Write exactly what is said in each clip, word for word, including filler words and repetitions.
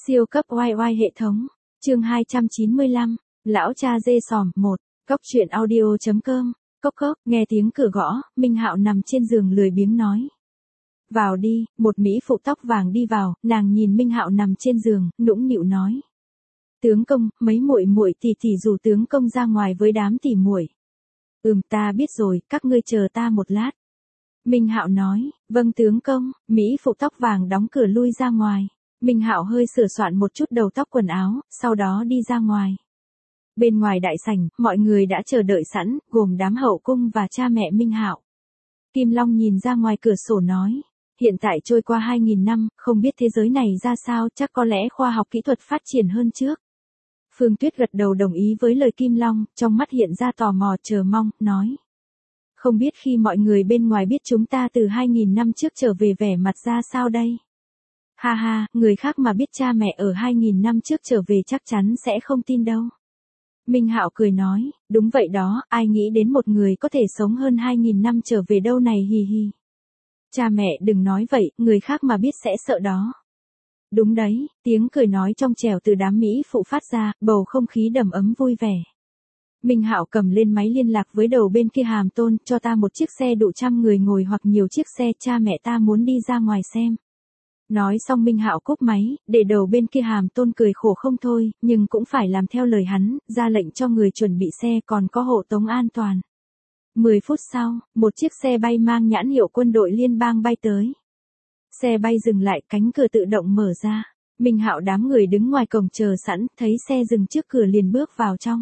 Siêu cấp oai oai hệ thống. Chương hai trăm chín mươi lăm. Lão cha dê sòm một. Cốc truyện audio chấm com. Cốc cốc, nghe tiếng cửa gõ, Minh Hạo nằm trên giường lười biếng nói. Vào đi, một mỹ phụ tóc vàng đi vào, nàng nhìn Minh Hạo nằm trên giường, nũng nịu nói. Tướng công, mấy muội muội tỷ tỷ rủ tướng công ra ngoài với đám tỷ muội. Ừm, ta biết rồi, các ngươi chờ ta một lát. Minh Hạo nói, vâng tướng công. Mỹ phụ tóc vàng đóng cửa lui ra ngoài. Minh Hạo hơi sửa soạn một chút đầu tóc quần áo, sau đó đi ra ngoài. Bên ngoài đại sảnh, mọi người đã chờ đợi sẵn, gồm đám hậu cung và cha mẹ Minh Hạo. Kim Long nhìn ra ngoài cửa sổ nói, hiện tại trôi qua hai nghìn năm, không biết thế giới này ra sao, chắc có lẽ khoa học kỹ thuật phát triển hơn trước. Phương Tuyết gật đầu đồng ý với lời Kim Long, trong mắt hiện ra tò mò chờ mong, nói. Không biết khi mọi người bên ngoài biết chúng ta từ hai nghìn năm trước trở về vẻ mặt ra sao đây? Ha ha, người khác mà biết cha mẹ ở hai nghìn năm trước trở về chắc chắn sẽ không tin đâu. Minh Hạo cười nói, đúng vậy đó, ai nghĩ đến một người có thể sống hơn hai nghìn năm trở về đâu này hì hì. Cha mẹ đừng nói vậy, người khác mà biết sẽ sợ đó. Đúng đấy, tiếng cười nói trong trẻo từ đám mỹ phụ phát ra, bầu không khí đầm ấm vui vẻ. Minh Hạo cầm lên máy liên lạc với đầu bên kia hàm tôn, cho ta một chiếc xe đủ trăm người ngồi hoặc nhiều chiếc xe, cha mẹ ta muốn đi ra ngoài xem. Nói xong Minh Hạo cúp máy, để đầu bên kia hàm tôn cười khổ không thôi, nhưng cũng phải làm theo lời hắn, ra lệnh cho người chuẩn bị xe còn có hộ tống an toàn. Mười phút sau, một chiếc xe bay mang nhãn hiệu quân đội liên bang bay tới. Xe bay dừng lại, cánh cửa tự động mở ra. Minh Hạo đám người đứng ngoài cổng chờ sẵn, thấy xe dừng trước cửa liền bước vào trong.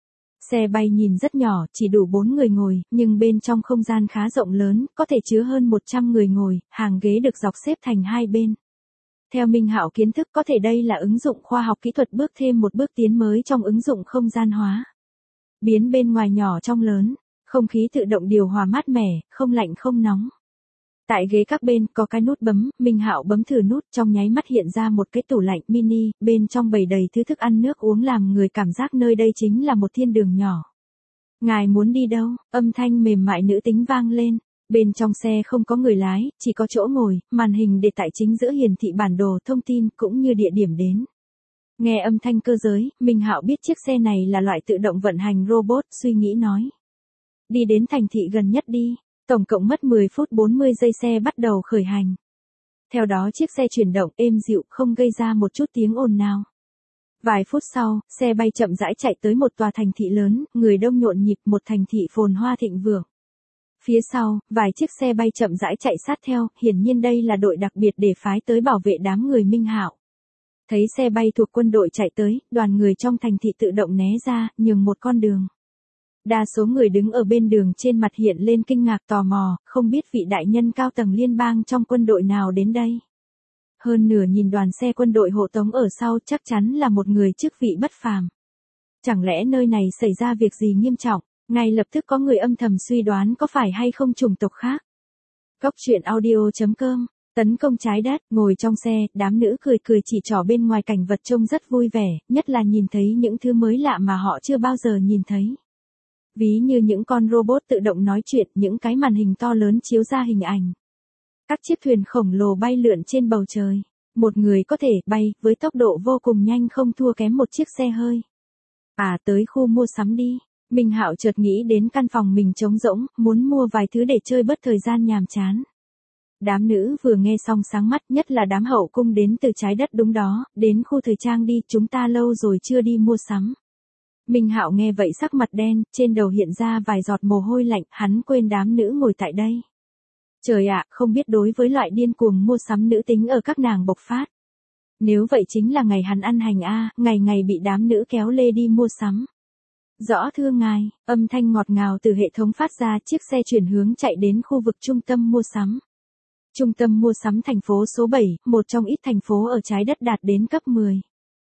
Xe bay nhìn rất nhỏ, chỉ đủ bốn người ngồi, nhưng bên trong không gian khá rộng lớn, có thể chứa hơn một trăm người ngồi, hàng ghế được dọc xếp thành hai bên. Theo Minh Hạo kiến thức có thể đây là ứng dụng khoa học kỹ thuật bước thêm một bước tiến mới trong ứng dụng không gian hóa. Biến bên ngoài nhỏ trong lớn, không khí tự động điều hòa mát mẻ, không lạnh không nóng. Tại ghế các bên có cái nút bấm, Minh Hạo bấm thử nút trong nháy mắt hiện ra một cái tủ lạnh mini, bên trong bày đầy thứ thức ăn nước uống làm người cảm giác nơi đây chính là một thiên đường nhỏ. Ngài muốn đi đâu? Âm thanh mềm mại nữ tính vang lên. Bên trong xe không có người lái, chỉ có chỗ ngồi, màn hình để tại chính giữa hiển thị bản đồ thông tin cũng như địa điểm đến. Nghe âm thanh cơ giới, Minh Hạo biết chiếc xe này là loại tự động vận hành robot, suy nghĩ nói. Đi đến thành thị gần nhất đi. Tổng cộng mất mười phút bốn mươi giây xe bắt đầu khởi hành. Theo đó chiếc xe chuyển động êm dịu không gây ra một chút tiếng ồn nào. Vài phút sau, xe bay chậm rãi chạy tới một tòa thành thị lớn, người đông nhộn nhịp, một thành thị phồn hoa thịnh vượng. Phía sau, vài chiếc xe bay chậm rãi chạy sát theo, hiển nhiên đây là đội đặc biệt để phái tới bảo vệ đám người Minh Hạo. Thấy xe bay thuộc quân đội chạy tới, đoàn người trong thành thị tự động né ra, nhường một con đường. Đa số người đứng ở bên đường trên mặt hiện lên kinh ngạc tò mò, không biết vị đại nhân cao tầng liên bang trong quân đội nào đến đây. Hơn nửa nhìn đoàn xe quân đội hộ tống ở sau chắc chắn là một người chức vị bất phàm. Chẳng lẽ nơi này xảy ra việc gì nghiêm trọng, ngay lập tức có người âm thầm suy đoán có phải hay không chủng tộc khác. Cốc truyện audio chấm com. Tấn công trái đất, ngồi trong xe, đám nữ cười cười chỉ trỏ bên ngoài cảnh vật trông rất vui vẻ, nhất là nhìn thấy những thứ mới lạ mà họ chưa bao giờ nhìn thấy. Ví như những con robot tự động nói chuyện, những cái màn hình to lớn chiếu ra hình ảnh. Các chiếc thuyền khổng lồ bay lượn trên bầu trời. Một người có thể bay với tốc độ vô cùng nhanh không thua kém một chiếc xe hơi. À tới khu mua sắm đi. Minh Hạo chợt nghĩ đến căn phòng mình trống rỗng, muốn mua vài thứ để chơi bớt thời gian nhàm chán. Đám nữ vừa nghe xong sáng mắt, nhất là đám hậu cung đến từ trái đất đúng đó, đến khu thời trang đi, chúng ta lâu rồi chưa đi mua sắm. Minh Hạo nghe vậy sắc mặt đen, trên đầu hiện ra vài giọt mồ hôi lạnh, hắn quên đám nữ ngồi tại đây. Trời ạ, không biết đối với loại điên cuồng mua sắm nữ tính ở các nàng bộc phát. Nếu vậy chính là ngày hắn ăn hành a, ngày ngày bị đám nữ kéo lê đi mua sắm. Rõ thưa ngài, âm thanh ngọt ngào từ hệ thống phát ra, chiếc xe chuyển hướng chạy đến khu vực trung tâm mua sắm. Trung tâm mua sắm thành phố số bảy, một trong ít thành phố ở trái đất đạt đến cấp mười.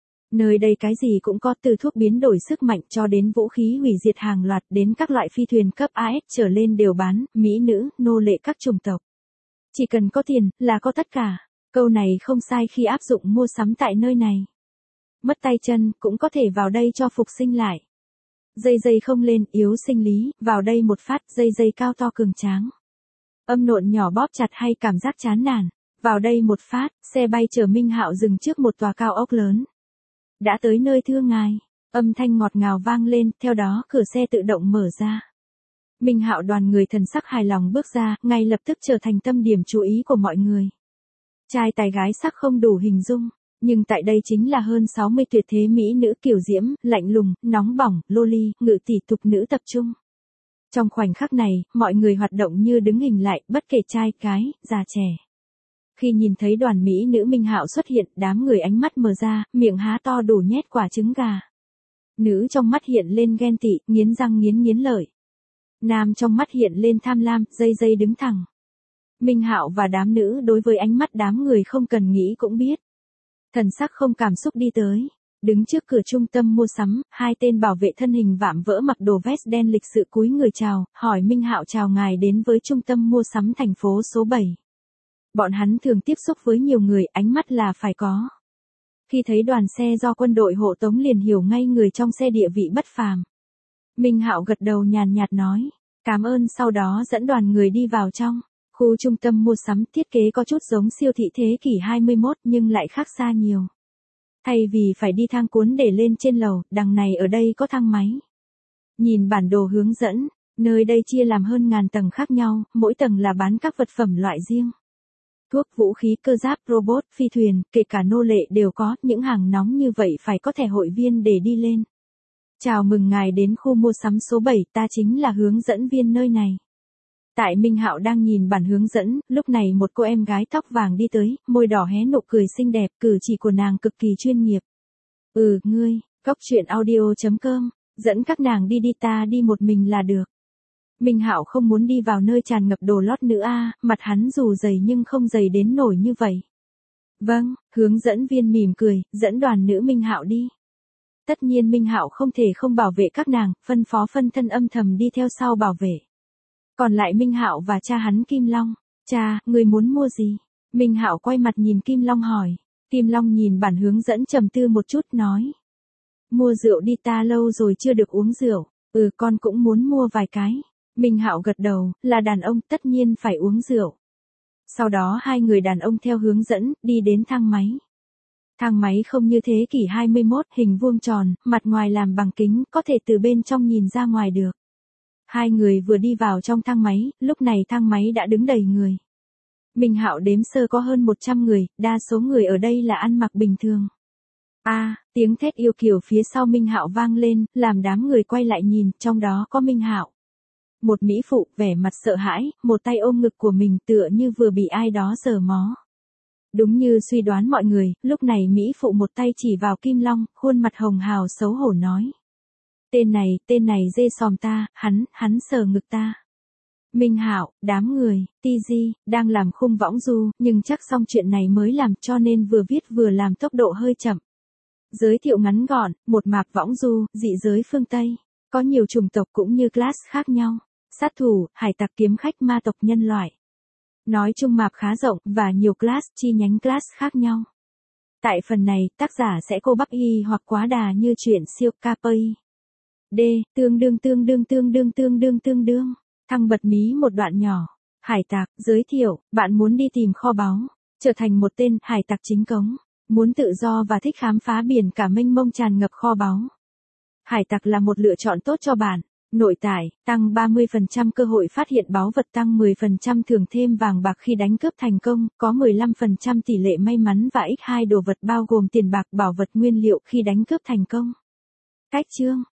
Nơi đây cái gì cũng có, từ thuốc biến đổi sức mạnh cho đến vũ khí hủy diệt hàng loạt đến các loại phi thuyền cấp a ét trở lên đều bán, mỹ nữ, nô lệ các chủng tộc. Chỉ cần có tiền, là có tất cả. Câu này không sai khi áp dụng mua sắm tại nơi này. Mất tay chân, cũng có thể vào đây cho phục sinh lại. Dây dây không lên, yếu sinh lý, vào đây một phát, dây dây cao to cường tráng. Âm nộn nhỏ bóp chặt hay cảm giác chán nản. Vào đây một phát, xe bay chở Minh Hạo dừng trước một tòa cao ốc lớn. Đã tới nơi thưa ngài, âm thanh ngọt ngào vang lên, theo đó cửa xe tự động mở ra. Minh Hạo đoàn người thần sắc hài lòng bước ra, ngay lập tức trở thành tâm điểm chú ý của mọi người. Trai tài gái sắc không đủ hình dung, nhưng tại đây chính là hơn sáu mươi tuyệt thế mỹ nữ kiều diễm, lạnh lùng, nóng bỏng, loli, ngự tỷ tục nữ tập trung. Trong khoảnh khắc này, mọi người hoạt động như đứng hình lại, bất kể trai, gái, già trẻ. Khi nhìn thấy đoàn mỹ nữ Minh Hạo xuất hiện, đám người ánh mắt mở ra, miệng há to đủ nhét quả trứng gà. Nữ trong mắt hiện lên ghen tị, nghiến răng nghiến nghiến lợi. Nam trong mắt hiện lên tham lam, dây dây đứng thẳng. Minh Hạo và đám nữ đối với ánh mắt đám người không cần nghĩ cũng biết. Thần sắc không cảm xúc đi tới. Đứng trước cửa trung tâm mua sắm, hai tên bảo vệ thân hình vạm vỡ mặc đồ vest đen lịch sự cúi người chào, hỏi Minh Hạo chào ngài đến với trung tâm mua sắm thành phố số bảy. Bọn hắn thường tiếp xúc với nhiều người, ánh mắt là phải có. Khi thấy đoàn xe do quân đội hộ tống liền hiểu ngay người trong xe địa vị bất phàm. Minh Hạo gật đầu nhàn nhạt nói, cảm ơn, sau đó dẫn đoàn người đi vào trong. Khu trung tâm mua sắm thiết kế có chút giống siêu thị thế kỷ hai mươi mốt nhưng lại khác xa nhiều. Thay vì phải đi thang cuốn để lên trên lầu, đằng này ở đây có thang máy. Nhìn bản đồ hướng dẫn, nơi đây chia làm hơn ngàn tầng khác nhau, mỗi tầng là bán các vật phẩm loại riêng. Thuốc, vũ khí, cơ giáp, robot, phi thuyền, kể cả nô lệ đều có, những hàng nóng như vậy phải có thẻ hội viên để đi lên. Chào mừng ngài đến khu mua sắm số bảy, ta chính là hướng dẫn viên nơi này. Tại Minh Hạo đang nhìn bản hướng dẫn, lúc này một cô em gái tóc vàng đi tới, môi đỏ hé nụ cười xinh đẹp, cử chỉ của nàng cực kỳ chuyên nghiệp. Ừ, ngươi, Cốc Truyện Audio chấm com, dẫn các nàng đi đi, ta đi một mình là được. Minh Hạo không muốn đi vào nơi tràn ngập đồ lót nữ a, mặt hắn dù dày nhưng không dày đến nổi như vậy. Vâng, hướng dẫn viên mỉm cười, dẫn đoàn nữ Minh Hạo đi. Tất nhiên Minh Hạo không thể không bảo vệ các nàng, phân phó phân thân âm thầm đi theo sau bảo vệ. Còn lại Minh Hạo và cha hắn Kim Long. Cha, người muốn mua gì? Minh Hạo quay mặt nhìn Kim Long hỏi. Kim Long nhìn bản hướng dẫn trầm tư một chút nói. Mua rượu đi, ta lâu rồi chưa được uống rượu. Ừ, con cũng muốn mua vài cái. Minh Hạo gật đầu, là đàn ông tất nhiên phải uống rượu. Sau đó hai người đàn ông theo hướng dẫn, đi đến thang máy. Thang máy không như thế kỷ hai mươi mốt, hình vuông tròn, mặt ngoài làm bằng kính, có thể từ bên trong nhìn ra ngoài được. Hai người vừa đi vào trong thang máy, lúc này thang máy đã đứng đầy người. Minh Hạo đếm sơ có hơn một trăm người, đa số người ở đây là ăn mặc bình thường. A, à, tiếng thét yêu kiều phía sau Minh Hạo vang lên, làm đám người quay lại nhìn, trong đó có Minh Hạo. Một mỹ phụ, vẻ mặt sợ hãi, một tay ôm ngực của mình tựa như vừa bị ai đó giở mó. Đúng như suy đoán mọi người, lúc này mỹ phụ một tay chỉ vào Kim Long, khuôn mặt hồng hào xấu hổ nói. Tên này, tên này dê sòm ta, hắn, hắn sờ ngực ta. Minh Hạo, đám người, ti gi, đang làm khung võng du, nhưng chắc xong chuyện này mới làm cho nên vừa viết vừa làm tốc độ hơi chậm. Giới thiệu ngắn gọn, một mạc võng du, dị giới phương Tây. Có nhiều chủng tộc cũng như class khác nhau. Sát thủ, hải tặc, kiếm khách, ma tộc, nhân loại. Nói chung map khá rộng, và nhiều class, chi nhánh class khác nhau. Tại phần này, tác giả sẽ cô bắp y hoặc quá đà như chuyện siêu Capri. D, tương đương tương đương tương đương tương đương tương đương. Thăng bật mí một đoạn nhỏ. Hải tặc, giới thiệu, bạn muốn đi tìm kho báu. Trở thành một tên hải tặc chính cống. Muốn tự do và thích khám phá biển cả mênh mông tràn ngập kho báu. Hải tặc là một lựa chọn tốt cho bạn. Nội tải, tăng ba mươi phần trăm cơ hội phát hiện báu vật, tăng mười phần trăm thưởng thêm vàng bạc khi đánh cướp thành công, có mười lăm phần trăm tỷ lệ may mắn và nhân hai đồ vật bao gồm tiền bạc, bảo vật, nguyên liệu khi đánh cướp thành công. Cách chương